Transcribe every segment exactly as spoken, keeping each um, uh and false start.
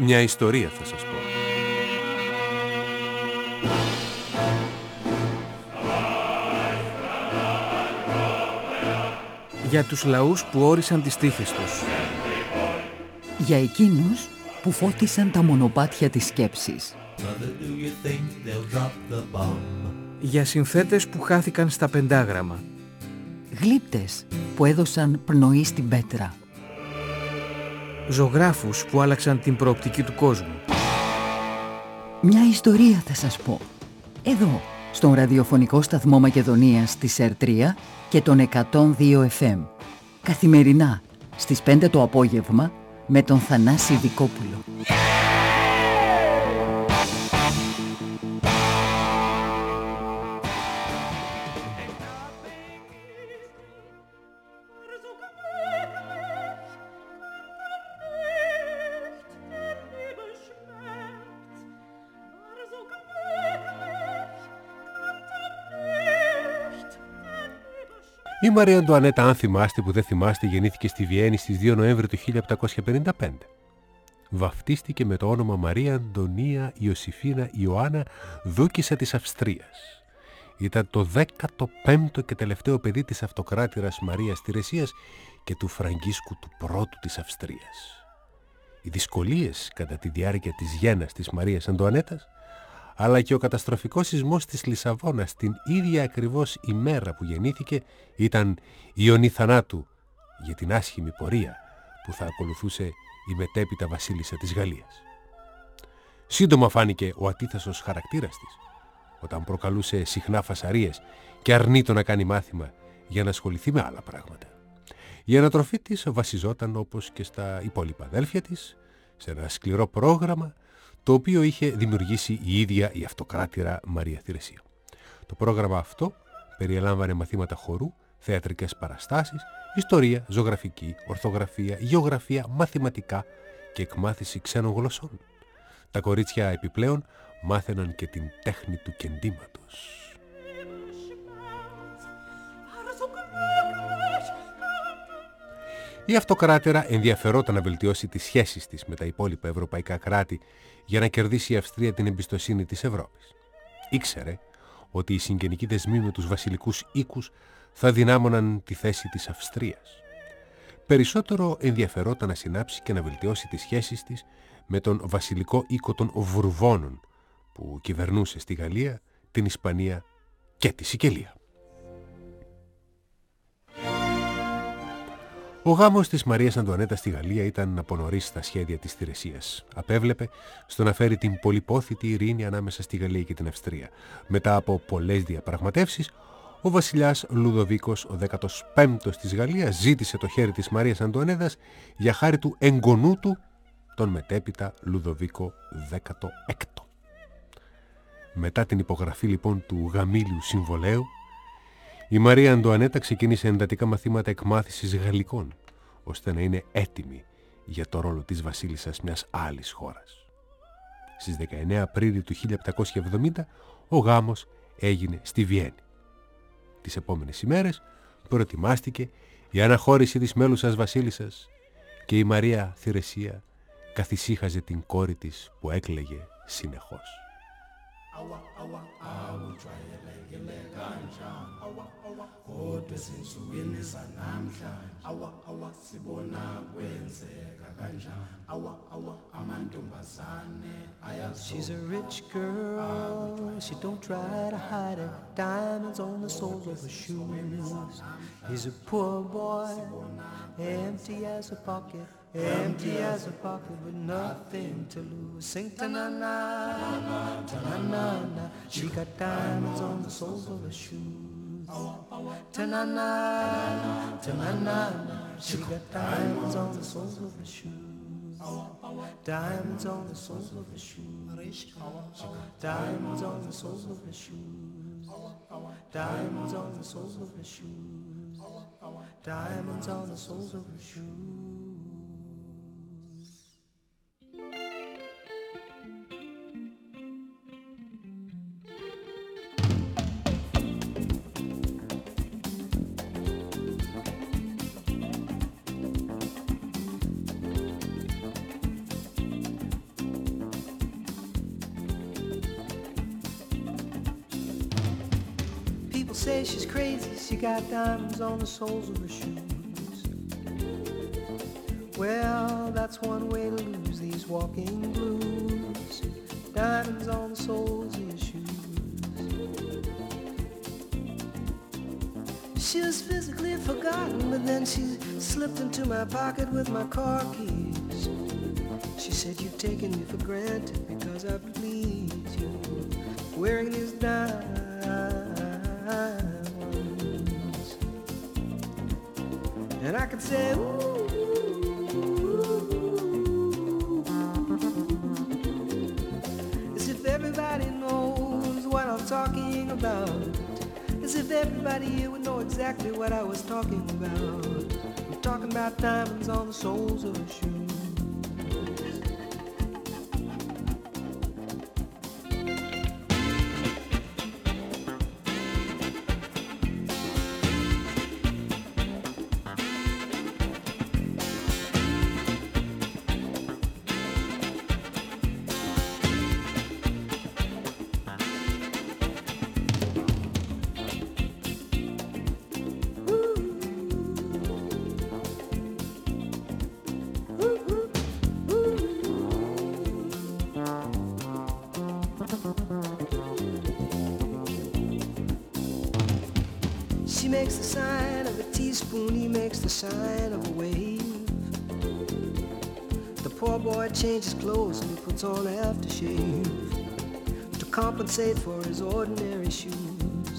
Μια ιστορία θα σας πω. Για τους λαούς που όρισαν τις τύχες τους. Για εκείνους που φώτισαν τα μονοπάτια της σκέψης. Για συνθέτες που χάθηκαν στα πεντάγραμμα. Γλύπτες που έδωσαν πνοή στην πέτρα. Ζωγράφους που άλλαξαν την προοπτική του κόσμου. Μια ιστορία θα σας πω. Εδώ, στον ραδιοφωνικό σταθμό Μακεδονίας της ΕΡ τρία και τον εκατόν δύο εφ εμ. Καθημερινά, στις πέντε το απόγευμα, με τον Θανάση Δικόπουλο. Η Μαρία Αντουανέτα, αν θυμάστε που δεν θυμάστε, γεννήθηκε στη Βιέννη στις δύο Νοέμβρη του χίλια επτακόσια πενήντα πέντε. Βαφτίστηκε με το όνομα Μαρία Αντωνία Ιωσήφινα Ιωάννα, δούκισσα της Αυστρίας. Ήταν το δέκατο πέμπτο και τελευταίο παιδί της αυτοκράτηρας Μαρίας Τηρεσίας και του Φραγκίσκου του πρώτου της Αυστρίας. Οι δυσκολίες κατά τη διάρκεια της γέννας της Μαρίας Αντουανέτας, αλλά και ο καταστροφικός σεισμός της Λισαβόνας την ίδια ακριβώς ημέρα που γεννήθηκε, ήταν ιονή θανάτου για την άσχημη πορεία που θα ακολουθούσε η μετέπειτα βασίλισσα της Γαλλίας. Σύντομα φάνηκε ο ατίθασος χαρακτήρας της, όταν προκαλούσε συχνά φασαρίες και αρνείτο να κάνει μάθημα για να ασχοληθεί με άλλα πράγματα. Η ανατροφή της βασιζόταν, όπως και στα υπόλοιπα αδέλφια της, σε ένα σκληρό πρόγραμμα, το οποίο είχε δημιουργήσει η ίδια η αυτοκράτηρα Μαρία Θηρεσία. Το πρόγραμμα αυτό περιελάμβανε μαθήματα χορού, θεατρικές παραστάσεις, ιστορία, ζωγραφική, ορθογραφία, γεωγραφία, μαθηματικά και εκμάθηση ξένων γλωσσών. Τα κορίτσια επιπλέον μάθαιναν και την τέχνη του κεντήματος. Η αυτοκράτηρα ενδιαφερόταν να βελτιώσει τις σχέσεις της με τα υπόλοιπα ευρωπαϊκά κράτη για να κερδίσει η Αυστρία την εμπιστοσύνη της Ευρώπης. Ήξερε ότι οι συγγενικοί δεσμοί με τους βασιλικούς οίκους θα δυνάμωναν τη θέση της Αυστρίας. Περισσότερο ενδιαφερόταν να συνάψει και να βελτιώσει τις σχέσεις της με τον βασιλικό οίκο των Βουρβώνων, που κυβερνούσε στη Γαλλία, την Ισπανία και τη Σικελία. Ο γάμος της Μαρίας Αντουανέτα στη Γαλλία ήταν από νωρίς στα σχέδια της Θηρεσίας. Απέβλεπε στο να φέρει την πολυπόθητη ειρήνη ανάμεσα στη Γαλλία και την Αυστρία. Μετά από πολλές διαπραγματεύσεις, ο βασιλιάς Λουδοβίκος, ο δέκατος πέμπτος της Γαλλίας, ζήτησε το χέρι της Μαρίας Αντουανέτας για χάρη του εγγονού του, τον μετέπειτα Λουδοβίκο δέκατο έκτο. Μετά την υπογραφή λοιπόν του γαμήλιου συμβολέου, η Μαρία Αντουανέτα ξεκίνησε εντατικά μαθήματα εκμάθησης γαλλικών, ώστε να είναι έτοιμη για το ρόλο της βασίλισσας μιας άλλης χώρας. Στις δεκαεννέα Απριλίου του χίλια επτακόσια εβδομήντα ο γάμος έγινε στη Βιέννη. Τις επόμενες ημέρες προετοιμάστηκε η αναχώρηση της μέλουσας βασίλισσας και η Μαρία Θηρεσία καθησύχαζε την κόρη της που έκλαιγε συνεχώς. Awa, awa, awu jwayele ngile kanjani awa awa kodwa sinsukwini sanamhlanje awa awa sibona kwenzeka kanjani awa awa amantombazane ayazo. She's a rich girl, she don't try to hide it, diamonds on the soles of her shoes. He's a poor boy, empty as a pocket, empty as a pocket with nothing to lose. Sing ta-na-na, ta-na-na-na, she got diamonds on the soles of her shoes. Ta-na-na, ta-na-na-na, she got diamonds on the soles of her shoes. Diamonds on the soles of her shoes. Diamonds on the soles of her shoes. Diamonds on the soles of her shoes. Diamonds on the soles of her shoes. say she's crazy, she got diamonds on the soles of her shoes. Well, that's one way to lose these walking blues. Diamonds on the soles of your shoes. She was physically forgotten, but then she slipped into my pocket with my car keys. She said, you've taken me for granted because I please you, wearing these diamonds. And I could say, ooh, everybody knows what I'm talking about. As if everybody here would know exactly what I was talking about. I'm talking about diamonds on the soles of her shoes. She makes the sign of a teaspoon, he makes the sign of a wave. The poor boy changes clothes and he puts on aftershave to compensate for his ordinary shoes.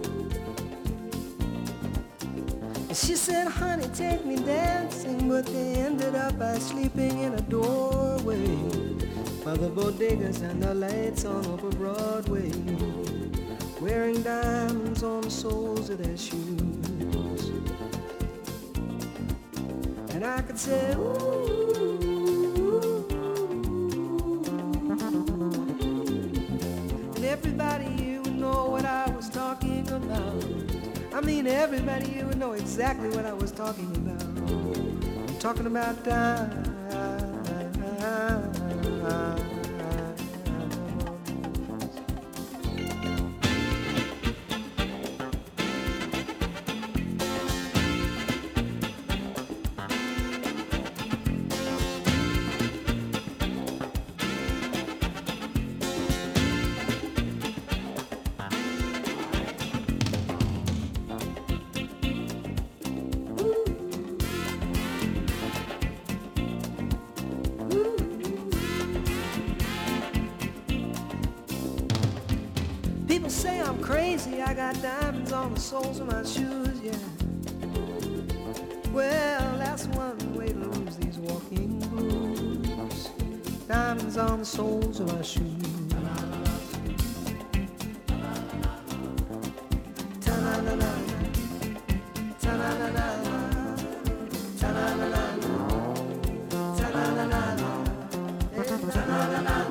And she said, honey, take me dancing, but they ended up by sleeping in a doorway by the bodegas and the lights on Upper Broadway, wearing diamonds on the soles of their shoes. And I could say, ooh, and everybody here would know what I was talking about. I mean, everybody here would know exactly what I was talking about. I'm talking about diamonds. People say I'm crazy, I got diamonds on the soles of my shoes, yeah. Well, that's one way to lose these walking blues. Diamonds on the soles of my shoes. Ta-na-na-na, ta-na-na-na, ta-na-na-na, ta-na-na-na, ta-na-na-na.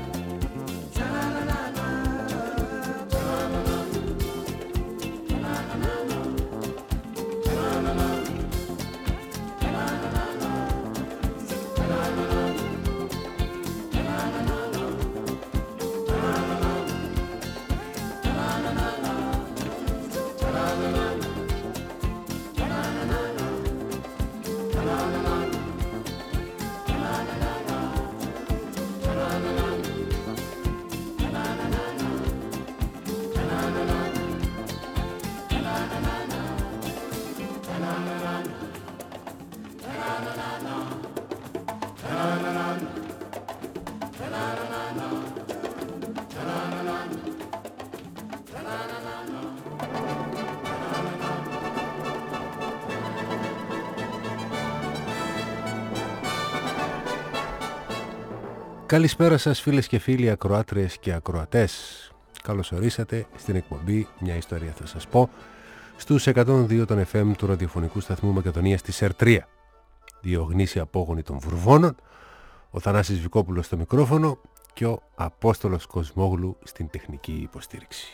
Καλησπέρα σας φίλες και φίλοι, ακροάτριες και ακροατές. Καλώς ορίσατε στην εκπομπή «Μια ιστορία θα σας πω» στους εκατόν δύο των εφ εμ του ραδιοφωνικού σταθμού Μακεδονίας της ΕΡ τρία. Δύο γνήσιοι απόγονοι των Βουρβώνων, ο Θανάσης Βικόπουλος στο μικρόφωνο και ο Απόστολος Κοσμόγλου στην τεχνική υποστήριξη.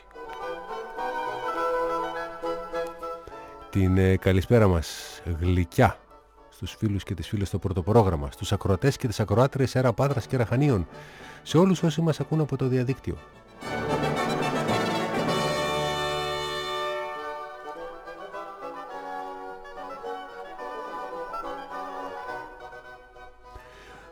Την ε, καλησπέρα μας γλυκιά στους φίλους και τις φίλες στο πρώτο πρόγραμμα, στους ακροατές και τις ακροάτριες Έρα Πάτρας και Ραχανίων, σε όλους όσοι μας ακούν από το διαδίκτυο.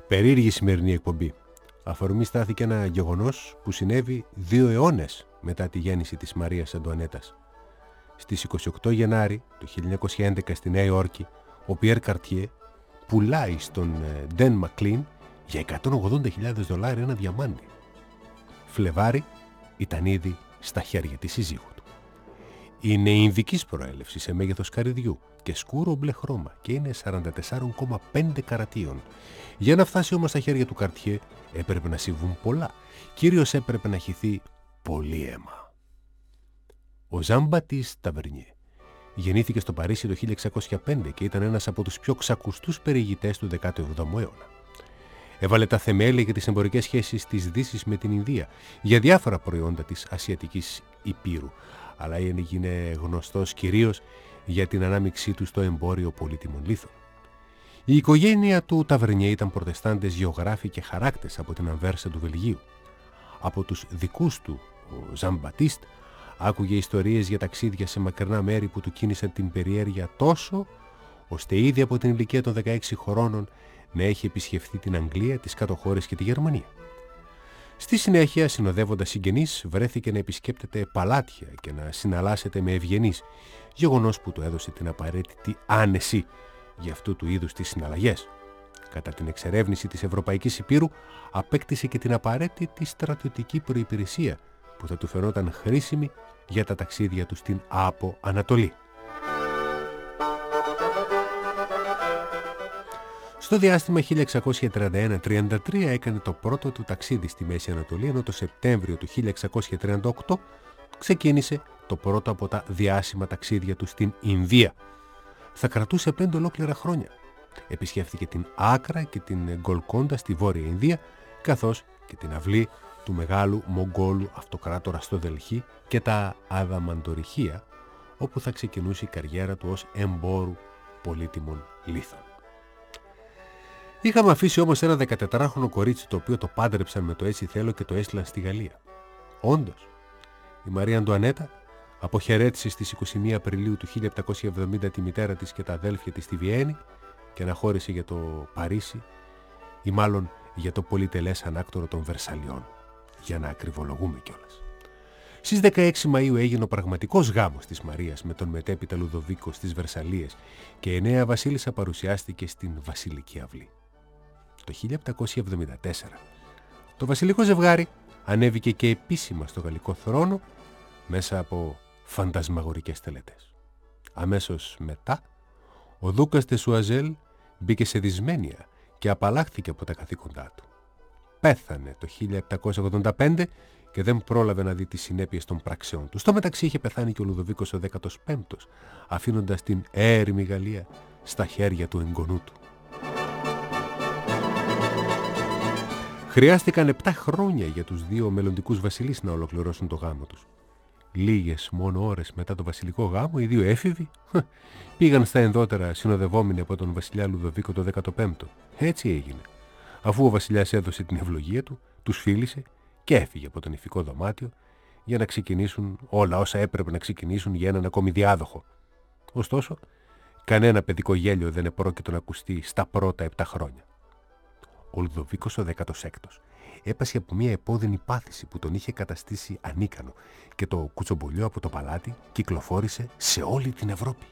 Περίεργη σημερινή εκπομπή. Αφορμή στάθηκε ένα γεγονός που συνέβη δύο αιώνες μετά τη γέννηση της Μαρίας Αντουανέτας. Στις είκοσι οκτώ Γενάρη του χίλια εννιακόσια έντεκα στη Νέα Υόρκη, ο Πιέρ Καρτιέ πουλάει στον Ντεν Μακλίν για εκατόν ογδόντα χιλιάδες δολάρια ένα διαμάντι. Φλεβάρι ήταν ήδη στα χέρια της σύζυγου του. Είναι ινδικής προέλευσης σε μέγεθος καρυδιού και σκούρο μπλε χρώμα και είναι σαράντα τέσσερα κόμμα πέντε καρατίων. Για να φτάσει όμως στα χέρια του Καρτιέ έπρεπε να συμβούν πολλά. Κυρίως έπρεπε να χυθεί πολύ αίμα. Ο Ζαν Μπατίστ Ταβερνιέ γεννήθηκε στο Παρίσι το χίλια εξακόσια πέντε και ήταν ένας από τους πιο ξακουστούς περιηγητές του δέκατου εβδόμου αιώνα. Έβαλε τα θεμέλια για τις εμπορικές σχέσεις της Δύσης με την Ινδία για διάφορα προϊόντα της Ασιατικής Υπήρου, αλλά έγινε γνωστός κυρίως για την ανάμειξή του στο εμπόριο πολύτιμων λίθων. Η οικογένεια του Ταβερνιέ ήταν προτεστάντες γεωγράφοι και χαράκτες από την Αμβέρσα του Βελγίου. Από τους δικούς του, ο Ζαν Μπατίστ άκουγε ιστορίες για ταξίδια σε μακρινά μέρη που του κίνησαν την περιέργεια τόσο, ώστε ήδη από την ηλικία των δεκαέξι χρόνων να έχει επισκεφθεί την Αγγλία, τις κάτω χώρες και τη Γερμανία. Στη συνέχεια, συνοδεύοντας συγγενείς, βρέθηκε να επισκέπτεται παλάτια και να συναλλάσσεται με ευγενείς, γεγονός που του έδωσε την απαραίτητη άνεση για αυτού του είδους τις συναλλαγές. Κατά την εξερεύνηση της Ευρωπαϊκής Υπήρου, απέκτησε και την απαραίτητη στρατιωτική προϋπηρεσία που θα του φαινόταν χρήσιμη για τα ταξίδια του στην Άπο Ανατολή. Στο διάστημα χίλια εξακόσια τριάντα ένα με τριάντα τρία έκανε το πρώτο του ταξίδι στη Μέση Ανατολή, ενώ το Σεπτέμβριο του χίλια εξακόσια τριάντα οκτώ ξεκίνησε το πρώτο από τα διάσημα ταξίδια του στην Ινδία. Θα κρατούσε πέντε ολόκληρα χρόνια. Επισκέφθηκε την Άκρα και την Γκολκόντα στη Βόρεια Ινδία, καθώς και την αυλή του μεγάλου Μογγόλου αυτοκράτορα στο Δελχή και τα Αδαμαντορυχεία, όπου θα ξεκινούσε η καριέρα του ως εμπόρου πολύτιμων λίθων. Είχαμε αφήσει όμως ένα δεκατετράχρονο κορίτσι το οποίο το πάντρεψαν με το έτσι θέλω και το έστειλαν στη Γαλλία. Όντως, η Μαρία Αντουανέτα αποχαιρέτησε στις είκοσι μία Απριλίου του χίλια επτακόσια εβδομήντα τη μητέρα της και τα αδέλφια της στη Βιέννη και αναχώρησε για το Παρίσι ή μάλλον για το πολυτελές ανάκτορο των Βερσαλιών, για να ακριβολογούμε κιόλας. Στις δεκαέξι Μαΐου έγινε ο πραγματικός γάμος της Μαρίας με τον μετέπειτα Λουδοβίκο στις Βερσαλίες και η νέα βασίλισσα παρουσιάστηκε στην Βασιλική Αυλή. Το χίλια επτακόσια εβδομήντα τέσσερα το βασιλικό ζευγάρι ανέβηκε και επίσημα στο γαλλικό θρόνο μέσα από φαντασμαγορικές τελετές. Αμέσως μετά, ο Δούκας τε Σουαζέλ μπήκε σε δυσμένεια και απαλλάχθηκε από τα καθήκοντά του. Πέθανε το χίλια επτακόσια ογδόντα πέντε και δεν πρόλαβε να δει τις συνέπειες των πράξεών του. Στο μεταξύ είχε πεθάνει και ο Λουδοβίκος ο δέκατος πέμπτος, αφήνοντας την έρημη Γαλλία στα χέρια του εγγονού του. Χρειάστηκαν επτά χρόνια για τους δύο μελλοντικούς βασιλείς να ολοκληρώσουν το γάμο τους. Λίγες μόνο ώρες μετά το βασιλικό γάμο, οι δύο έφηβοι πήγαν στα ενδότερα συνοδευόμενοι από τον βασιλιά Λουδοβίκο το δέκατο πέμπτο. Έτσι έγινε. Αφού ο βασιλιάς έδωσε την ευλογία του, τους φίλησε και έφυγε από το νηφικό δωμάτιο για να ξεκινήσουν όλα όσα έπρεπε να ξεκινήσουν για έναν ακόμη διάδοχο. Ωστόσο, κανένα παιδικό γέλιο δεν επρόκειτο να ακουστεί στα πρώτα επτά χρόνια. Ο Λουδοβίκος ο δέκατος έκτος έπασε από μια επώδυνη πάθηση που τον είχε καταστήσει ανίκανο και το κουτσομπολιό από το παλάτι κυκλοφόρησε σε όλη την Ευρώπη.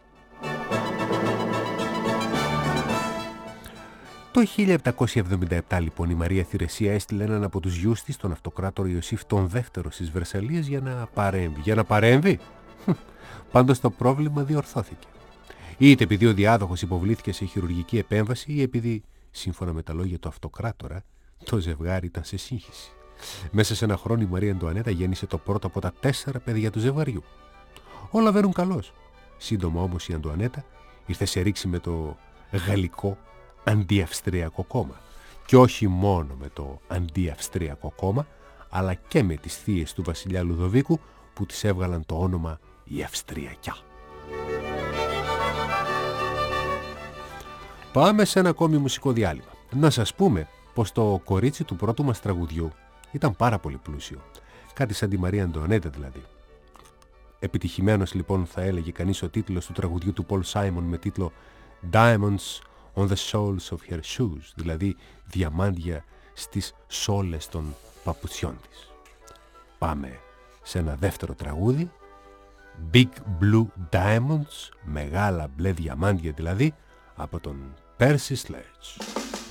Το χίλια επτακόσια εβδομήντα επτά λοιπόν η Μαρία Θηρεσία έστειλε έναν από τους γιους της, τον αυτοκράτορα Ιωσήφ τον δεύτερο στις Βερσαλίες για να παρέμβει. Για να παρέμβει? Πάντως το πρόβλημα διορθώθηκε. Είτε επειδή ο διάδοχος υποβλήθηκε σε χειρουργική επέμβαση ή επειδή, σύμφωνα με τα λόγια του αυτοκράτορα, το ζευγάρι ήταν σε σύγχυση. Μέσα σε ένα χρόνο η Μαρία Αντουανέτα γέννησε το πρώτο από τα τέσσερα παιδιά του ζευγαριού. Όλα βαίνουν καλώς. Σύντομα όμως η Αντουανέτα ήρθε σε ρήξη με το γαλλικό αντιαυστριακό κόμμα. Και όχι μόνο με το αντιαυστριακό κόμμα, αλλά και με τις θείες του βασιλιά Λουδοβίκου που τις έβγαλαν το όνομα η Αυστριακιά. Πάμε σε ένα ακόμη μουσικό διάλειμμα. Να σας πούμε πως το κορίτσι του πρώτου μας τραγουδιού ήταν πάρα πολύ πλούσιο. Κάτι σαν τη Μαρία Αντουανέτα δηλαδή. Επιτυχημένος λοιπόν θα έλεγε κανείς ο τίτλος του τραγουδιού του Πολ Σάιμον με τίτλο Diamonds on the soles of her shoes, δηλαδή διαμάντια στις σόλες των παπουτσιών της. Πάμε σε ένα δεύτερο τραγούδι, Big Blue Diamonds, μεγάλα μπλε διαμάντια δηλαδή, από τον Percy Sledge.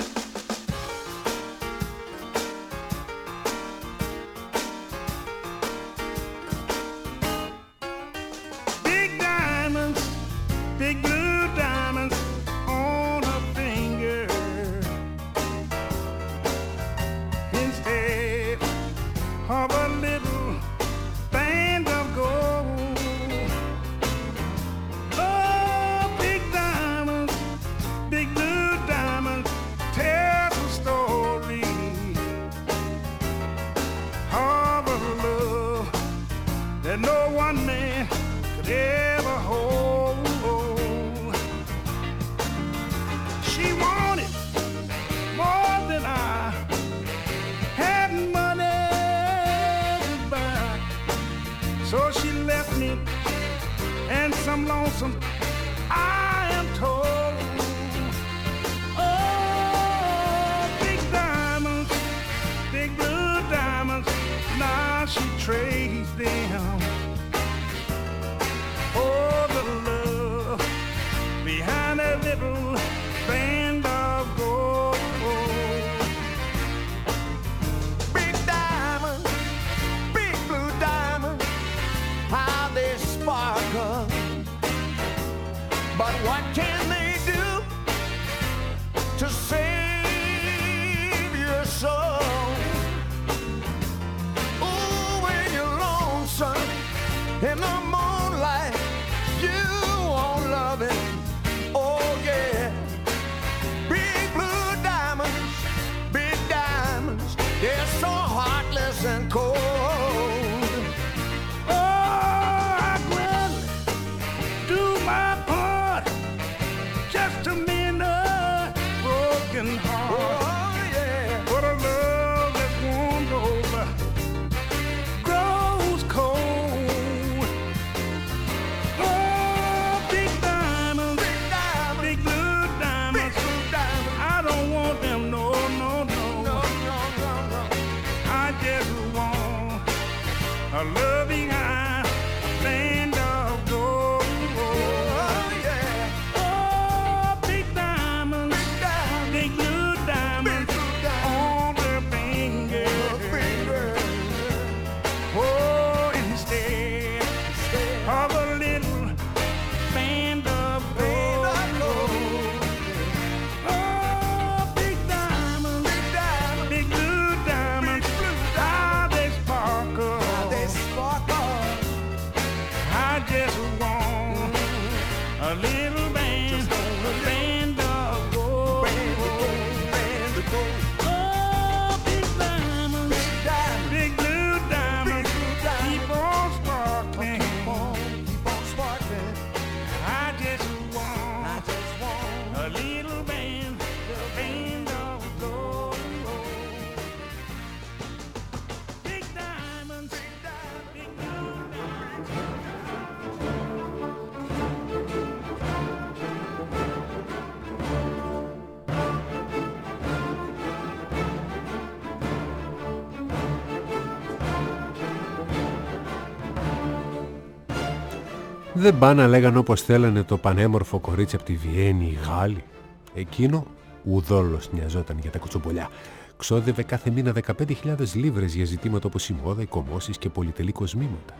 Δεν πάνε να λέγανε όπως θέλανε το πανέμορφο κορίτσι από τη Βιέννη οι Γάλλοι. Εκείνο ουδόλως νοιαζόταν για τα κοτσομπολιά. Ξόδευε κάθε μήνα δεκαπέντε χιλιάδες λίβρες για ζητήματα όπως η μόδα, οι κομμώσεις και πολυτελή κοσμήματα.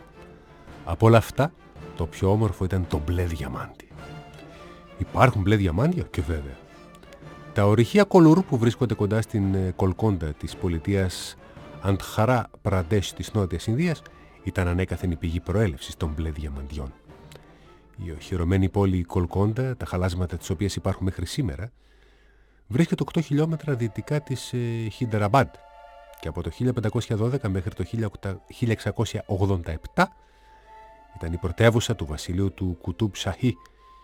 Από όλα αυτά, το πιο όμορφο ήταν το μπλε διαμάντι. Υπάρχουν μπλε διαμάντια και βέβαια. Τα ορυχεία Κολουρού που βρίσκονται κοντά στην Κολκόντα της πολιτείας Αντχαρά Πραντέσ της Νότιας Ινδίας ήταν ανέκαθεν η πηγή προέλευσης των μπλε διαμαντιών. Η οχυρωμένη πόλη Κολκόντα, τα χαλάσματα της οποίας υπάρχουν μέχρι σήμερα, βρίσκεται οκτώ χιλιόμετρα δυτικά της ε, Χιντεραμπάντ και από το χίλια πεντακόσια δώδεκα μέχρι το χίλια εξακόσια ογδόντα επτά ήταν η πρωτεύουσα του βασιλείου του Κουτούμπ Σαχί,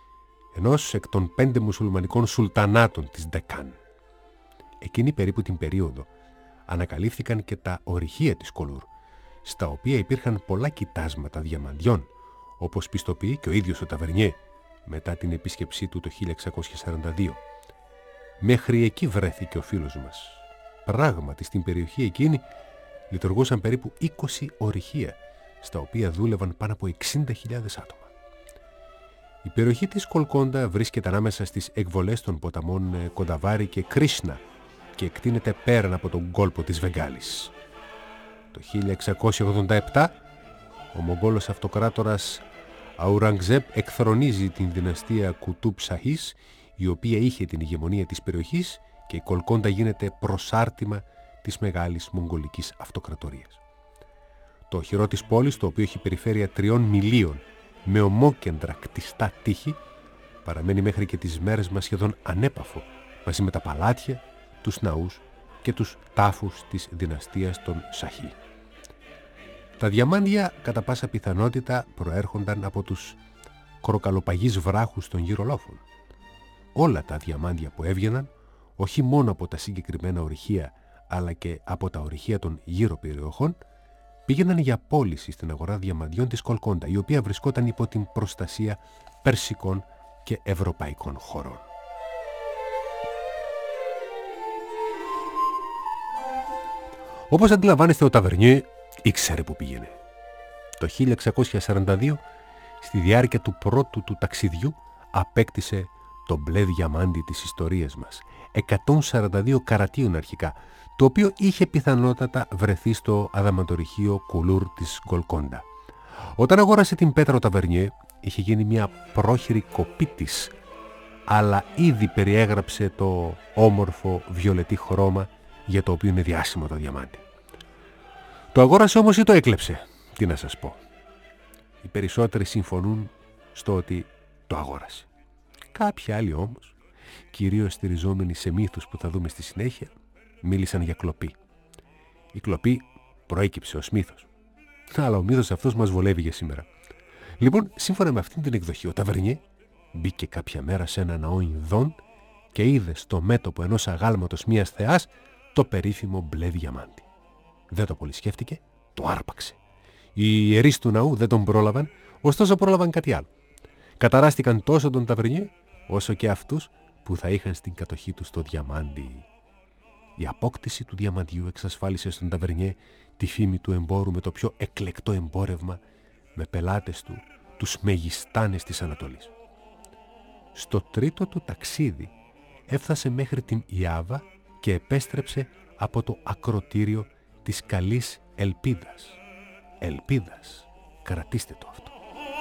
ενός εκ των πέντε μουσουλμανικών σουλτανάτων της Ντεκάν. Εκείνη περίπου την περίοδο ανακαλύφθηκαν και τα ορυχεία της Κολούρ, στα οποία υπήρχαν πολλά κοιτάσματα διαμαντιών, όπως πιστοποιεί και ο ίδιος ο Ταβερνιέ μετά την επίσκεψή του το χίλια εξακόσια σαράντα δύο. Μέχρι εκεί βρέθηκε ο φίλος μας. Πράγματι, στην περιοχή εκείνη λειτουργούσαν περίπου είκοσι ορυχεία, στα οποία δούλευαν πάνω από εξήντα χιλιάδες άτομα. Η περιοχή της Κολκόντα βρίσκεται ανάμεσα στις εκβολές των ποταμών Κονταβάρη και Κρίσνα και εκτείνεται πέραν από τον κόλπο της Βεγγάλης. Το χίλια εξακόσια ογδόντα επτά ο Μογγόλος αυτοκράτορας Αουρανγκζέπ εκθρονίζει την δυναστεία Κουτούπ Σαχής, η οποία είχε την ηγεμονία της περιοχής, και η Κολκόντα γίνεται προσάρτημα της μεγάλης μογγολικής αυτοκρατορίας. Το οχυρό της πόλης, το οποίο έχει περιφέρεια τριών μιλίων με ομόκεντρα κτιστά τείχη, παραμένει μέχρι και τις μέρες μας σχεδόν ανέπαφο, μαζί με τα παλάτια, τους ναούς και τους τάφους της δυναστείας των Σαχί. Τα διαμάντια κατά πάσα πιθανότητα προέρχονταν από τους κροκαλοπαγείς βράχους των γυρολόφων. Όλα τα διαμάντια που έβγαιναν, όχι μόνο από τα συγκεκριμένα ορυχεία, αλλά και από τα ορυχεία των γύρω περιοχών, πήγαιναν για πώληση στην αγορά διαμαντιών της Κολκόντα, η οποία βρισκόταν υπό την προστασία περσικών και ευρωπαϊκών χωρών. Όπως αντιλαμβάνεστε, ο Ταβερνιέ ήξερε που πήγαινε. Το χίλια εξακόσια σαράντα δύο, στη διάρκεια του πρώτου του ταξιδιού, απέκτησε το μπλε διαμάντι της ιστορίας μας, εκατόν σαράντα δύο καρατίων αρχικά, το οποίο είχε πιθανότατα βρεθεί στο αδαμαντορυχείο Κουλούρ της Γκολκόντα. Όταν αγόρασε την πέτρα ο Ταβερνιέ, είχε γίνει μια πρόχειρη κοπή της, αλλά ήδη περιέγραψε το όμορφο βιολετή χρώμα για το οποίο είναι διάσημο το διαμάντι. Το αγόρασε όμως ή το έκλεψε, τι να σας πω. Οι περισσότεροι συμφωνούν στο ότι το αγόρασε. Κάποιοι άλλοι όμως, κυρίως στηριζόμενοι σε μύθους που θα δούμε στη συνέχεια, μίλησαν για κλοπή. Η κλοπή προέκυψε ως μύθος, αλλά ο μύθος αυτός μας βολεύει για σήμερα. Λοιπόν, σύμφωνα με αυτήν την εκδοχή, ο Ταβερνιέ μπήκε κάποια μέρα σε ένα ναό Ινδών και είδε στο μέτωπο ενός αγάλματος μιας θεάς το περίφημο μπλε διαμάντι. Δεν το πολύ σκέφτηκε, το άρπαξε. Οι ιερείς του ναού δεν τον πρόλαβαν, ωστόσο πρόλαβαν κάτι άλλο. Καταράστηκαν τόσο τον Ταβερνιέ, όσο και αυτούς που θα είχαν στην κατοχή του το διαμάντι. Η απόκτηση του διαμαντιού εξασφάλισε στον Ταβερνιέ τη φήμη του εμπόρου με το πιο εκλεκτό εμπόρευμα, με πελάτες του τους μεγιστάνες της Ανατολής. Στο τρίτο του ταξίδι έφτασε μέχρι την Ιάβα και επέστρεψε από το ακροτήριο της Καλής Ελπίδας. Ελπίδας, κρατήστε το αυτό.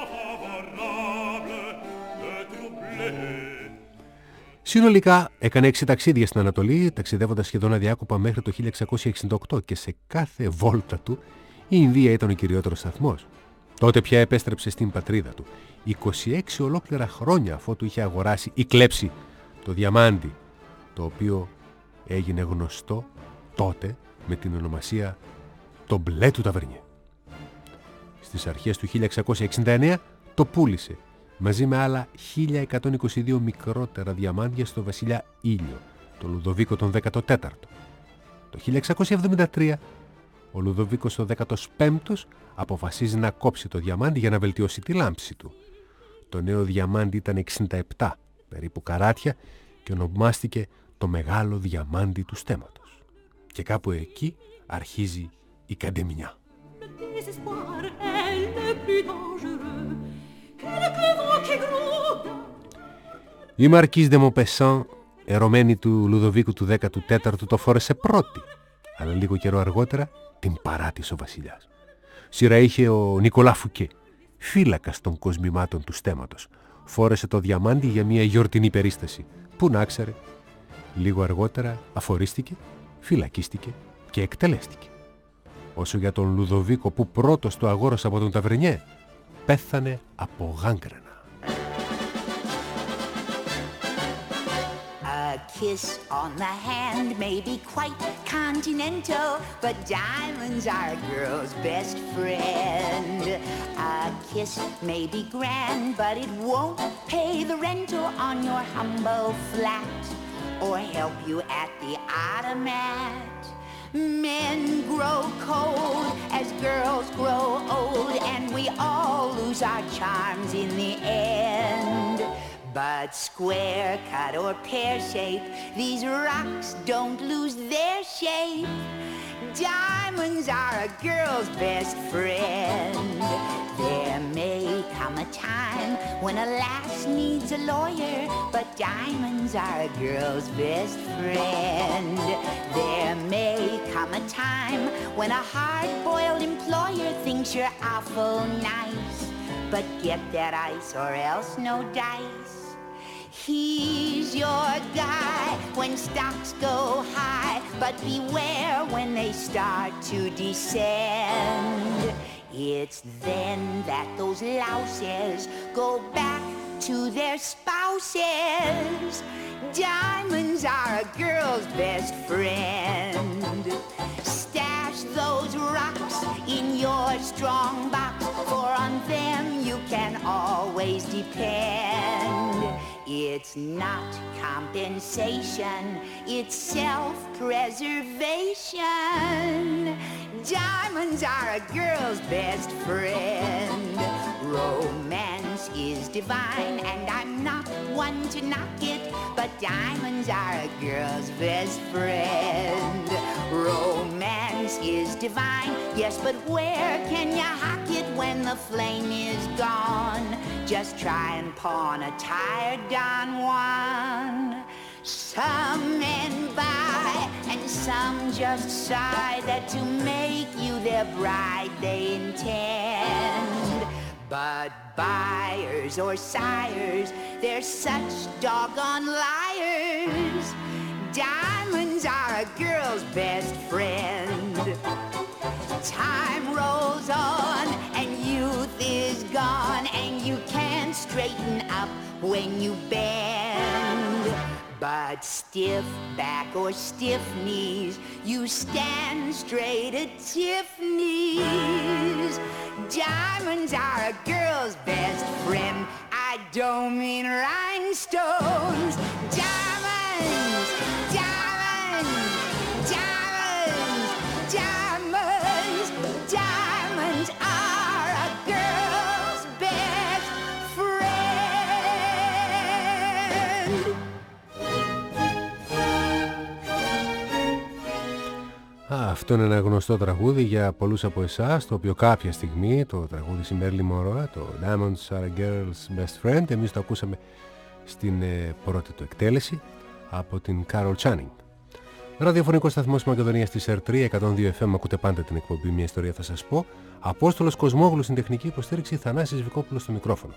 Συνολικά έκανε έξι ταξίδια στην Ανατολή, ταξιδεύοντας σχεδόν αδιάκοπα μέχρι το χίλια εξακόσια εξήντα οκτώ, και σε κάθε βόλτα του η Ινδία ήταν ο κυριότερος σταθμός. Τότε πια επέστρεψε στην πατρίδα του, είκοσι έξι ολόκληρα χρόνια αφότου είχε αγοράσει ή κλέψει το διαμάντι, το οποίο έγινε γνωστό τότε με την ονομασία το μπλε του Ταβερνιέ. Στις αρχές του χίλια εξακόσια εξήντα εννέα το πούλησε μαζί με άλλα χίλια εκατόν είκοσι δύο μικρότερα διαμάντια στο βασιλιά Ήλιο, τον Λουδοβίκο τον δέκατο τέταρτο. Το χίλια εξακόσια εβδομήντα τρία ο Λουδοβίκος ο δέκατος πέμπτος αποφασίζει να κόψει το διαμάντι για να βελτιώσει τη λάμψη του. Το νέο διαμάντι ήταν εξήντα επτά περίπου καράτια και ονομάστηκε το μεγάλο διαμάντι του στέματος. Και κάπου εκεί αρχίζει η καντεμινιά. Η Μαρκίζ de Montpessin, ερωμένη του Λουδοβίκου του δέκατου τέταρτου, το φόρεσε πρώτη, αλλά λίγο καιρό αργότερα την παράτησε ο βασιλιάς. Σειρά είχε ο Νικολά Φουκέ, φύλακας των κοσμημάτων του στέματος. Φόρεσε το διαμάντι για μια γιορτινή περίσταση. Πού να ξέρε. Λίγο αργότερα αφορίστηκε, φυλακίστηκε και εκτελέστηκε. Όσο για τον Λουδοβίκο που πρώτος το αγόρασε από τον Ταβερνιέ, πέθανε από γάγκρενα. A kiss on the hand may be quite continental, but diamonds are a girl's best friend. A kiss may be grand, but it won't pay the rental on your humble flat or help you at the automat. Men grow cold as girls grow old, and we all lose our charms in the end. But square cut or pear shape, these rocks don't lose their shape. Diamonds are a girl's best friend. There may come a time when a lass needs a lawyer, but diamonds are a girl's best friend. There may come a time when a hard-boiled employer thinks you're awful nice, but get that ice or else no dice. He's your guy when stocks go high, but beware when they start to descend. It's then that those louses go back to their spouses. Diamonds are a girl's best friend. Stash those rocks in your strong box, for on them you can always depend. It's not compensation, it's self-preservation. Diamonds are a girl's best friend. Romance is divine, and I'm not one to knock it, but diamonds are a girl's best friend. Romance is divine, yes, but where can you hock it when the flame is gone? Just try and pawn a tired Don Juan. Some men buy and some just sigh that to make you their bride they intend. But buyers or sires, they're such doggone liars. Diamonds are a girl's best friend. Time rolls on and youth is gone, and you can't straighten up when you bend. But stiff back or stiff knees, you stand straight at Tiffany's. Diamonds are a girl's best friend. I don't mean rhinestones. Diamonds, diamonds, diamonds, diamonds, diamonds are a girl's best friend. Α, αυτό είναι ένα γνωστό τραγούδι για πολλούς από εσάς, το οποίο κάποια στιγμή, το τραγούδι η Μέρλιν Μονρό, το Diamonds are a girl's best friend, εμείς το ακούσαμε στην ε, πρώτη του εκτέλεση από την Carol Channing. Ραδιοφωνικό σταθμός Μακεδονίας της Ερ τρία εκατόν δύο εφ εμ, ακούτε πάντα την εκπομπή «Μια ιστορία θα σας πω». Απόστολος Κοσμόγλου στην τεχνική υποστήριξη, Θανάσης Βικόπουλος στο μικρόφωνο.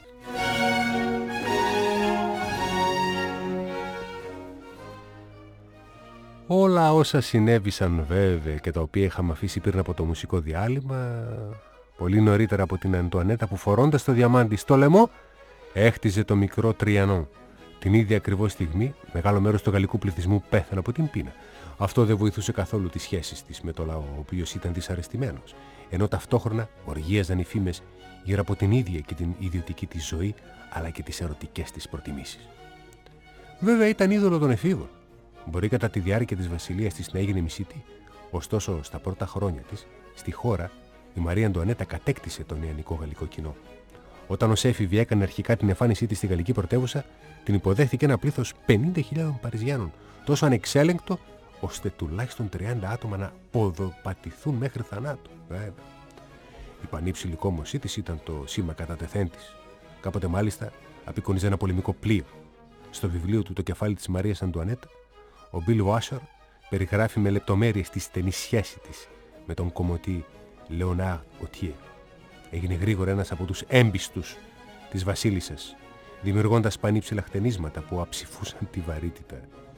Όλα όσα συνέβησαν βέβαια και τα οποία είχαμε αφήσει πριν από το μουσικό διάλειμμα, πολύ νωρίτερα από την Αντουανέτα που φορώντας το διαμάντι στο λαιμό έχτιζε το μικρό Τριανό. Την ίδια ακριβώς στιγμή μεγάλο μέρος του γαλλικού πληθυσμού πέθανε από την πείνα. Αυτό δεν βοηθούσε καθόλου τις σχέσεις της με το λαό, ο οποίος ήταν δυσαρεστημένος, ενώ ταυτόχρονα οργίαζαν οι φήμες γύρω από την ίδια και την ιδιωτική της ζωή, αλλά και τις ερωτικές της προτιμήσεις. Βέβαια ήταν είδωλο των εφήβων. Μπορεί κατά τη διάρκεια της βασιλείας της να έγινε μισήτη, ωστόσο στα πρώτα χρόνια της, στη χώρα, η Μαρία Αντουανέτα κατέκτησε το νεανικό γαλλικό κοινό. Όταν ως έφηβη έκανε αρχικά την εμφάνισή της στη γαλλική πρωτεύουσα, την υποδέχθηκε ένα πλήθος πενήντα χιλιάδων Παριζιάνων, τόσο ανεξέλεγκτο, ώστε τουλάχιστον τριάντα άτομα να ποδοπατηθούν μέχρι θανάτου. Βέβαια. Η πανύψηλη κόμωσή της ήταν το σήμα κατά τεθέν της. Κάποτε μάλιστα απεικονίζε ένα πολεμικό πλοίο. Στο βιβλίο του «Το κεφάλι της Μαρίας Αντουανέτα», ο Μπιλ Βάσορ περιγράφει με λεπτομέρειες τη στενή σχέση της με τον κομμωτή Λεωνάρ Οτιέ. Έγινε γρήγορα ένας από τους έμπιστους της βασίλισσας, δημιουργώντας πανύψηλα χτενίσματα που αψηφούσαν τη βαρύτητα.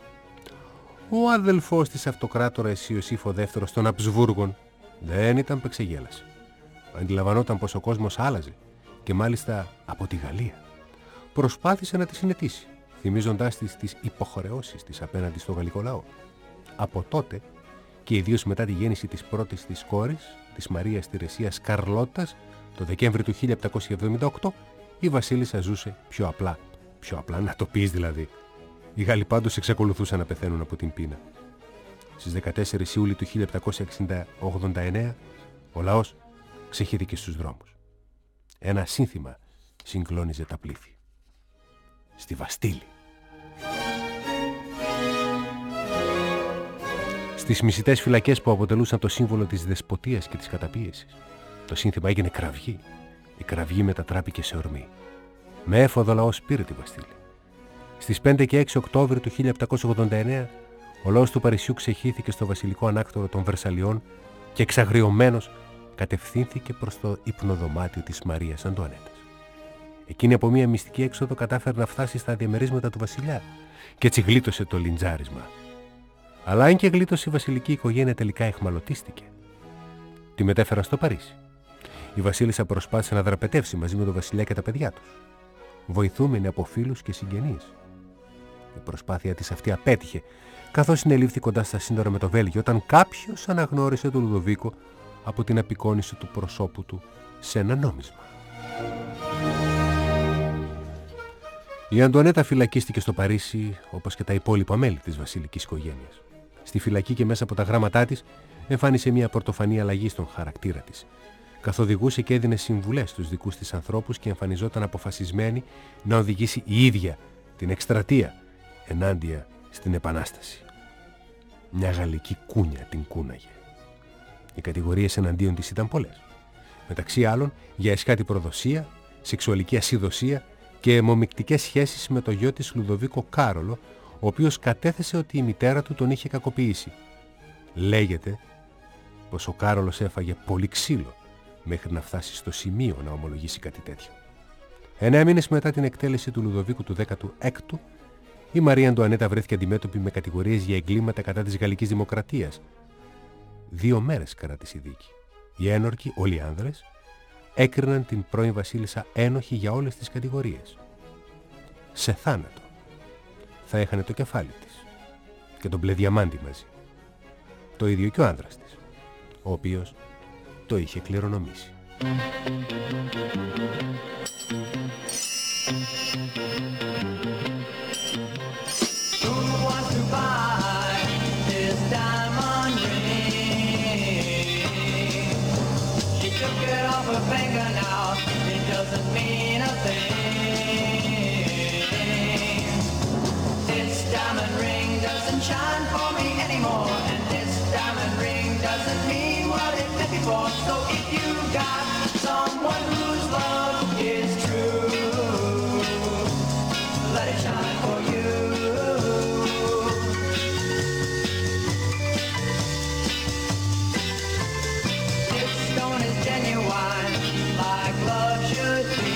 Ο αδελφός της αυτοκράτορας Ιωσήφ ο δεύτερος των Αψβούργων δεν ήταν πεξεγέλας. Αντιλαμβανόταν πως ο κόσμος άλλαζε και μάλιστα από τη Γαλλία. Προσπάθησε να τη συνετίσει, θυμίζοντάς της τις υποχρεώσεις της απέναντι στο γαλλικό λαό. Από τότε και ιδίως μετά τη γέννηση της πρώτης της κόρης, της Μαρίας Τηρεσίας Καρλώτας, το Δεκέμβρη του χίλια επτακόσια εβδομήντα οκτώ, η βασίλισσα ζούσε πιο απλά. Πιο απλά να το πεις δηλαδή. Οι Γάλλοι πάντως εξακολουθούσαν να πεθαίνουν από την πείνα. Στις δεκατέσσερις Ιουλίου του χίλια επτακόσια ογδόντα εννέα, ο λαός ξεχύθηκε στους δρόμους. Ένα σύνθημα συγκλώνιζε τα πλήθη. στη Βαστίλη. Στις μισητές φυλακές που αποτελούσαν το σύμβολο της δεσποτείας και της καταπίεσης, το σύνθημα έγινε κραυγή. Η κραυγή μετατράπηκε σε ορμή. Με έφοδο ο λαός πήρε τη Βαστίλη. Στις πέντε και έξι Οκτώβρη του χίλια επτακόσια ογδόντα εννέα, ο λαός του Παρισιού ξεχύθηκε στο βασιλικό ανάκτορο των Βερσαλιών και εξαγριωμένος κατευθύνθηκε προς το υπνοδωμάτιο της Μαρίας Αντουανέτας. Εκείνη από μία μυστική έξοδο κατάφερε να φτάσει στα διαμερίσματα του βασιλιά και έτσι γλίτωσε το λιντζάρισμα. Αλλά αν και γλίτωσε, η βασιλική οικογένεια τελικά εχμαλωτίστηκε. Τη μετέφεραν στο Παρίσι. Η βασίλισσα προσπάθησε να δραπετεύσει μαζί με τον βασιλιά και τα παιδιά τους, βοηθούμενη από φίλους και συγγενείς. Η προσπάθεια της αυτή απέτυχε, καθώς συνελήφθη κοντά στα σύνορα με το Βέλγιο, όταν κάποιος αναγνώρισε τον Λουδοβίκο από την απεικόνιση του προσώπου του σε ένα νόμισμα. Η Αντουανέτα φυλακίστηκε στο Παρίσι, όπως και τα υπόλοιπα μέλη της βασιλικής οικογένειας. Στη φυλακή και μέσα από τα γράμματά της εμφάνισε μια πορτοφανή αλλαγή στον χαρακτήρα της. Καθοδηγούσε και έδινε συμβουλές στους δικούς της ανθρώπους και εμφανιζόταν αποφασισμένη να οδηγήσει η ίδια την εκστρατεία ενάντια στην Επανάσταση. Μια γαλλική κούνια την κούναγε. Οι κατηγορίες εναντίον της ήταν πολλές. Μεταξύ άλλων για εσχάτη προδοσία, σεξουαλική ασυδοσία και αιμομυκτικές σχέσεις με το γιο της Λουδοβίκο Κάρολο, ο οποίος κατέθεσε ότι η μητέρα του τον είχε κακοποιήσει. Λέγεται πως ο Κάρολος έφαγε πολύ ξύλο μέχρι να φτάσει στο σημείο να ομολογήσει κάτι τέτοιο. Εννέα μήνες μετά την εκτέλεση του Λουδοβίκου του δέκατου έκτου, η Μαρία Αντουανέτα βρέθηκε αντιμέτωπη με κατηγορίες για εγκλήματα κατά της Γαλλικής Δημοκρατίας. Δύο μέρες κράτησε η δίκη. Οι ένορκοι, όλοι οι άνδρες, έκριναν την πρώην βασίλισσα ένοχη για όλες τις κατηγορίες. Σε θάνατο. Θα έχανε το κεφάλι της και τον μπλε διαμάντι μαζί. Το ίδιο και ο άνδρας της, ο οποίος το είχε κληρονομήσει. Shine for me anymore, and this diamond ring doesn't mean what it did before. So if you got someone whose love is true, let it shine for you. This stone is genuine, like love should be.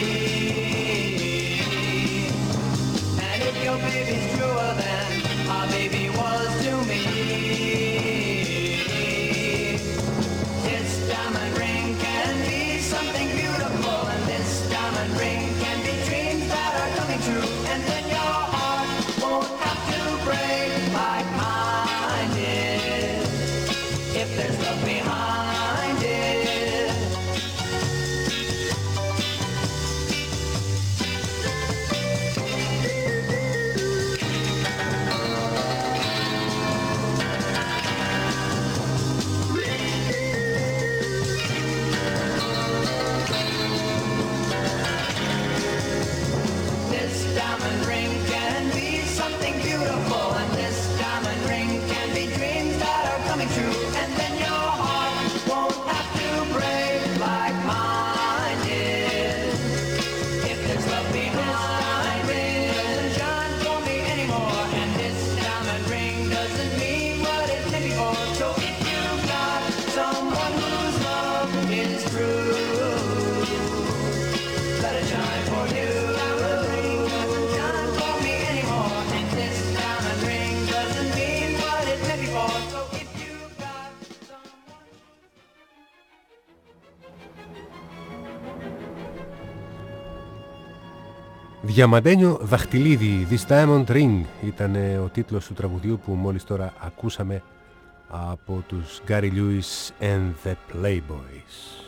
And if your baby's truer than our baby was to me, this diamond ring can be something beautiful, and this diamond ring can be dreams that are coming true, and then your heart won't have to break like mine did, if there's love behind it. Διαμαντένιο δαχτυλίδι, This Diamond Ring ήταν ο τίτλος του τραγουδιού που μόλις τώρα ακούσαμε από τους Gary Lewis and the Playboys.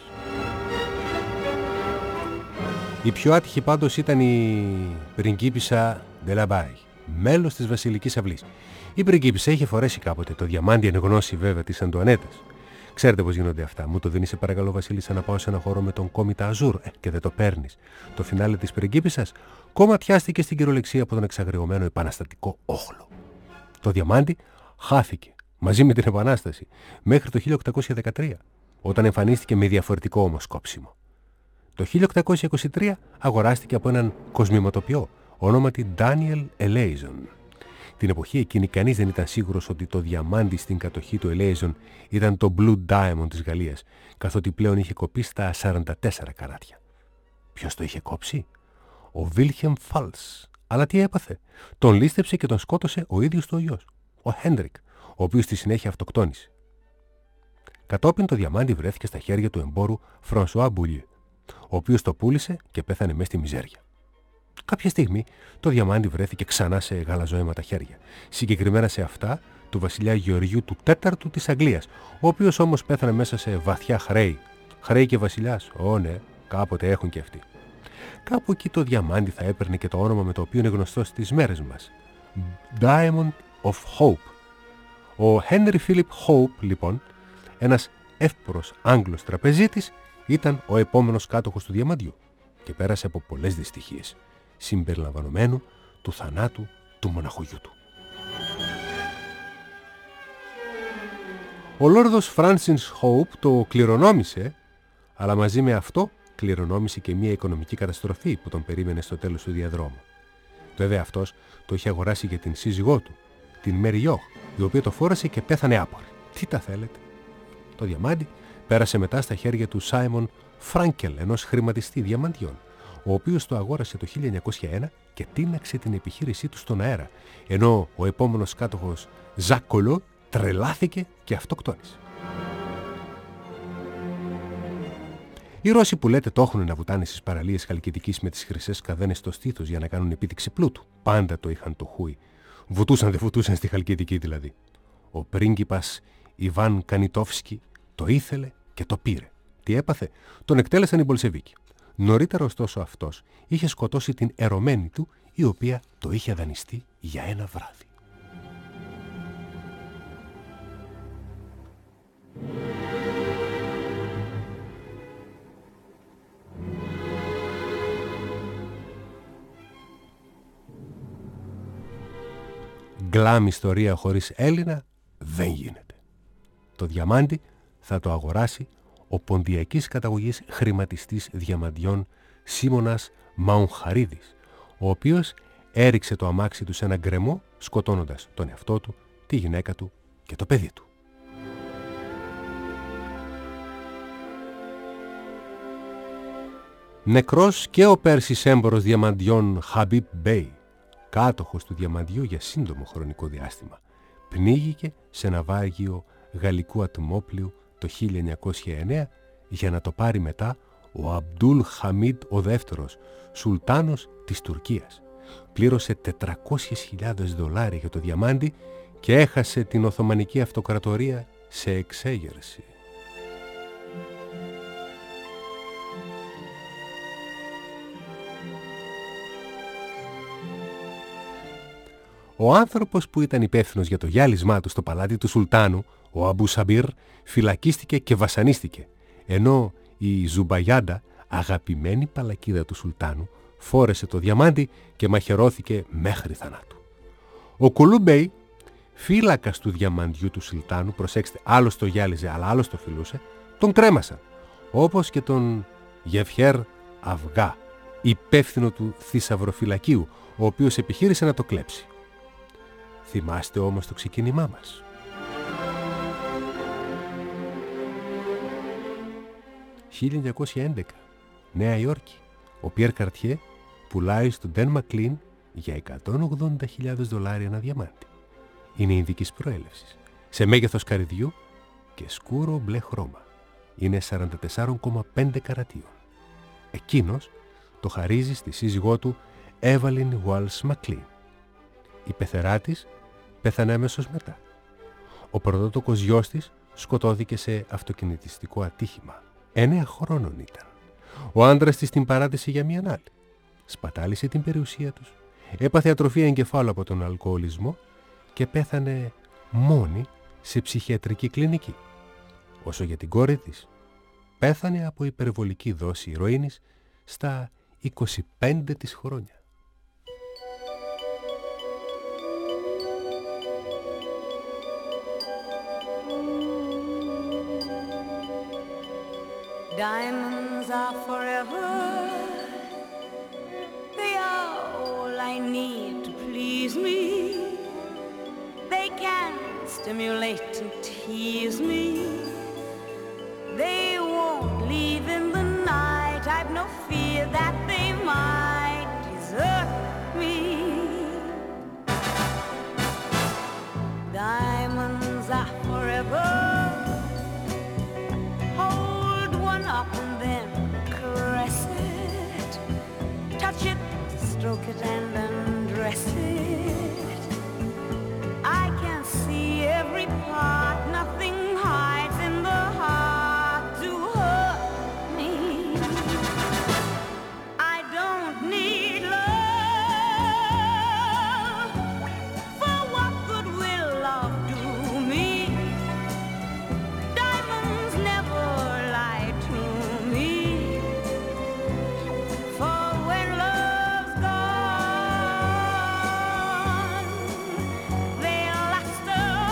Η πιο άτυχη πάντως ήταν η πριγκίπισσα Ντελαμπάι, μέλος της Βασιλικής Αυλής. Η πριγκίπισσα είχε φορέσει κάποτε το διαμάντι εν γνώση βέβαια της Αντουανέτας. Ξέρετε πώς γίνονται αυτά. Μου το δίνεις, σε παρακαλώ, Βασίλισσα, να πάω σε ένα χώρο με τον κόμιτα Αζούρ. Ε, και δεν το παίρνεις. Το φινάλε της πριγκίπισσας κομματιάστηκε στην κυριολεξία από τον εξαγριωμένο επαναστατικό όχλο. Το διαμάντι χάθηκε μαζί με την Επανάσταση μέχρι το χίλια οκτακόσια δεκατρία, όταν εμφανίστηκε με διαφορετικό όμως κόψιμο. Το χίλια οκτακόσια είκοσι τρία αγοράστηκε από έναν κοσμηματοποιό ονόματι Daniel Eleison. Την εποχή εκείνη κανείς δεν ήταν σίγουρος ότι το διαμάντι στην κατοχή του Eleison ήταν το Blue Diamond της Γαλλίας, καθότι πλέον είχε κοπεί στα σαράντα τέσσερα καράτια. Ποιος το είχε κόψει? Ο Wilhelm Falls. Αλλά τι έπαθε? Τον λίστεψε και τον σκότωσε ο ίδιος του ο γιος, ο Χέντρικ, ο οποίος στη συνέχεια αυτοκτόνησε. Κατόπιν το διαμάντι βρέθηκε στα χέρια του εμπόρου François Boulier, ο οποίος το πούλησε και πέθανε μέσα στη μιζέρια. Κάποια στιγμή το διαμάντι βρέθηκε ξανά σε γαλαζοαίματα χέρια, συγκεκριμένα σε αυτά του βασιλιά Γεωργίου του τέταρτου της Αγγλίας, ο οποίος όμως πέθανε μέσα σε βαθιά χρέη. Χρέη και βασιλιάς, ω ναι, κάποτε έχουν και αυτοί. Κάπου εκεί το διαμάντι θα έπαιρνε και το όνομα με το οποίο είναι γνωστό στις μέρες μας. Diamond of Hope. Ο Henry Philip Hope, λοιπόν, ένας εύπορος Άγγλος τραπεζίτης, ήταν ο επόμενος κάτοχος του διαμαντιού και πέρασε από πολλές δυστυχίες, συμπεριλαμβανομένου του θανάτου του μοναχογιού του. Ο Λόρδος Φράνσις Hope το κληρονόμησε, αλλά μαζί με αυτό κληρονόμησε και μια οικονομική καταστροφή που τον περίμενε στο τέλος του διαδρόμου. Βέβαια αυτός το είχε αγοράσει για την σύζυγό του, την Μέρι Γιόχ, η οποία το φόρασε και πέθανε άπορη. Τι τα θέλετε? Το διαμάντι πέρασε μετά στα χέρια του Σάιμον Φράνκελ, ενός χρηματιστή διαμαντιών, ο οποίος το αγόρασε το χίλια εννιακόσια ένα και τίναξε την επιχείρησή του στον αέρα, ενώ ο επόμενος κάτοχος Ζακ Κολό τρελάθηκε και αυτοκτόνησε. Οι Ρώσοι που λέτε το έχουν να βουτάνε στις παραλίες Χαλκιδικής με τις χρυσές καδένες στο στήθος για να κάνουν επίδειξη πλούτου. Πάντα το είχαν το χούι. Βουτούσαν δεν βουτούσαν στη Χαλκιδική δηλαδή. Ο πρίγκιπας Ιβάν Κανιτόφσκι το ήθελε και το πήρε. Τι έπαθε? Τον εκτέλεσαν οι Μπολσεβίκοι. Νωρίτερα ωστόσο αυτός είχε σκοτώσει την ερωμένη του, η οποία το είχε δανειστεί για ένα βράδυ. Γκλάμ ιστορία χωρίς Έλληνα δεν γίνεται. Το διαμάντι θα το αγοράσει ο ποντιακής καταγωγής χρηματιστής διαμαντιών Σίμωνας Μαουγχαρίδης, ο οποίος έριξε το αμάξι του σε ένα γκρεμό, σκοτώνοντας τον εαυτό του, τη γυναίκα του και το παιδί του. Νεκρός και ο Πέρσης έμπορος διαμαντιών Χαμπίπ Μπέι, κάτοχος του διαμαντιού για σύντομο χρονικό διάστημα, πνίγηκε σε ναυάγιο γαλλικού ατμόπλιου το χίλια εννιακόσια εννέα για να το πάρει μετά ο Αμπτούλ Χαμίντ ο δεύτερος, σουλτάνος της Τουρκίας. Πλήρωσε τετρακόσιες χιλιάδες δολάρια για το διαμάντι και έχασε την Οθωμανική Αυτοκρατορία σε εξέγερση. Ο άνθρωπος που ήταν υπεύθυνος για το γυάλισμά του στο παλάτι του Σουλτάνου, ο Αμπού Σαμπίρ, φυλακίστηκε και βασανίστηκε, ενώ η Ζουμπαγιάντα, αγαπημένη παλακίδα του Σουλτάνου, φόρεσε το διαμάντι και μαχαιρώθηκε μέχρι θανάτου. Ο Κουλούμπεϊ, φύλακας του διαμαντιού του Σουλτάνου, προσέξτε, άλλος το γυάλιζε αλλά άλλος το φιλούσε, τον κρέμασαν, όπως και τον Γεφιέρ Αυγά, υπεύθυνο του θησαυροφυλακίου, ο οποίος επιχείρησε να το κλέψει. Θυμάστε όμως το ξεκίνημά μας. χίλια εννιακόσια έντεκα, Νέα Υόρκη. Ο Πιέρ Καρτιέ πουλάει στον Ντεν Μακλίν για εκατόν ογδόντα χιλιάδες δολάρια ένα διαμάντι. Είναι ειδικής προέλευσης, σε μέγεθος καρυδιού και σκούρο μπλε χρώμα. Είναι σαράντα τέσσερα κόμμα πέντε καρατίων. Εκείνος το χαρίζει στη σύζυγό του Έβαλιν Γουάλς Μακλίν. Η πεθερά της πέθανε αμέσως μετά. Ο πρωτότοκος γιος της σκοτώθηκε σε αυτοκινητιστικό ατύχημα. Εννέα χρόνων ήταν. Ο άντρας της την παράτησε για μίαν άλλη. Σπατάλησε την περιουσία τους, έπαθε ατροφία εγκεφάλου από τον αλκοολισμό και πέθανε μόνη σε ψυχιατρική κλινική. Όσο για την κόρη της, πέθανε από υπερβολική δόση ηρωίνης στα είκοσι πέντε της χρόνια. Diamonds are forever. They are all I need to please me. They can stimulate and tease me. They won't leave in the night. I've no fear that they might desert me. Diamonds are forever. Hold one up and then caress it. Touch it, stroke it and undress it. I can see every part, nothing hides in the heart to hurt me. I don't need love, for what good will love do me? Diamonds never lie to me, for when love's gone, they'll last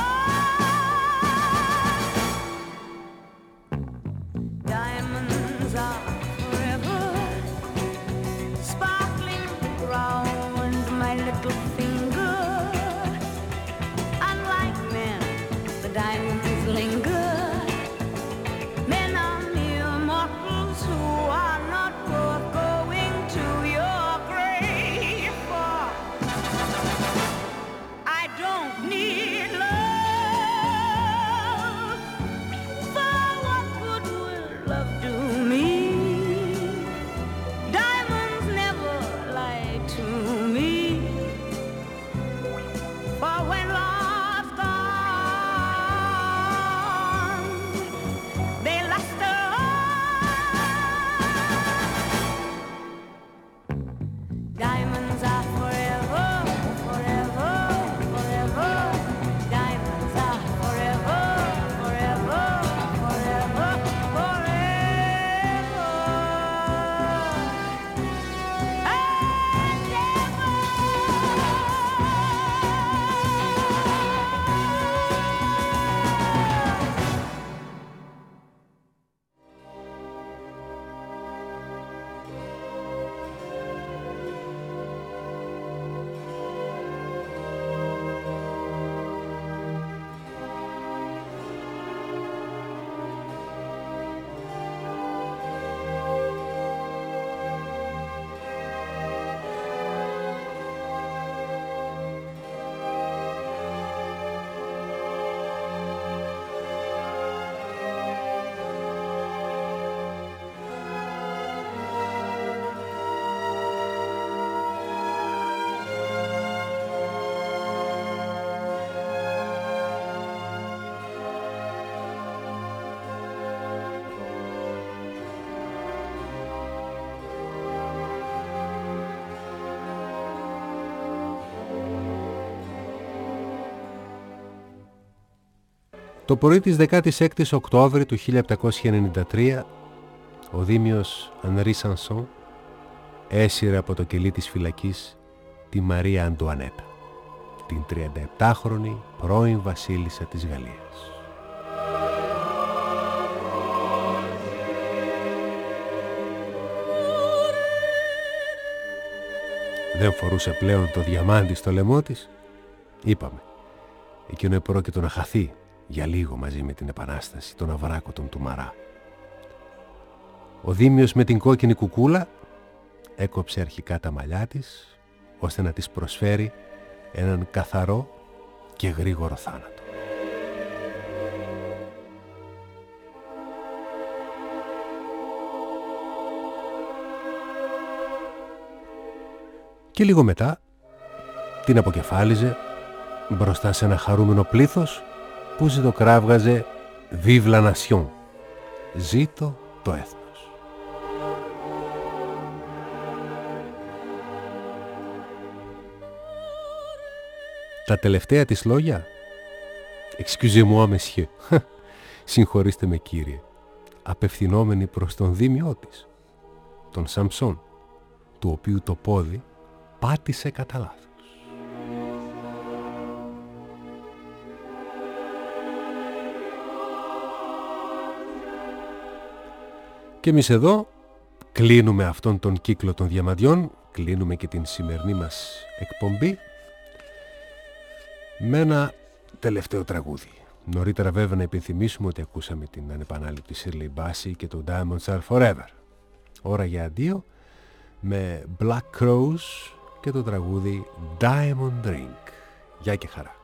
on. Diamonds are forever, sparkling round my little finger. Unlike men, the diamonds linger. Men are mere mortals who are not worth going to your grave for. I don't need love, for what good will love do me? Diamonds never lie to me, for when love's gone, they last on. Diamonds are forever, forever, forever. Diamonds are forever, forever, forever, forever. And ever. Το πρωί της δεκάτης έκτης Οκτώβρη του χίλια επτακόσια ενενήντα τρία, ο δήμιος Ανρί Σανσόν έσυρε από το κελί της φυλακής τη Μαρία Αντουανέτα, την τριανταεπτάχρονη πρώην βασίλισσα της Γαλλίας. Δεν φορούσε πλέον το διαμάντι στο λαιμό της. Είπαμε, εκείνο επρόκειτο να χαθεί για λίγο μαζί με την Επανάσταση των αβράκωτων του Μαρά. Ο δήμιος με την κόκκινη κουκούλα έκοψε αρχικά τα μαλλιά της, ώστε να της προσφέρει έναν καθαρό και γρήγορο θάνατο. Και λίγο μετά την αποκεφάλιζε μπροστά σε ένα χαρούμενο πλήθος που ζητοκράβγαζε «Vive la nation», «Ζήτω το έθνος». Τα τελευταία της λόγια «Excusez-moi, monsieur», Συγχωρήστε με κύριε, απευθυνόμενη προς τον δήμιό της, τον Σαμψόν, του οποίου το πόδι πάτησε κατά λάθος. Και εμείς εδώ κλείνουμε αυτόν τον κύκλο των διαμαντιών, κλείνουμε και την σημερινή μας εκπομπή με ένα τελευταίο τραγούδι. Νωρίτερα βέβαια να υπενθυμίσουμε ότι ακούσαμε την ανεπανάληπτη Shirley Bassey και το Diamonds Are Forever. Ώρα για αντίο με Black Crows και το τραγούδι Diamond Ring. Γεια και χαρά.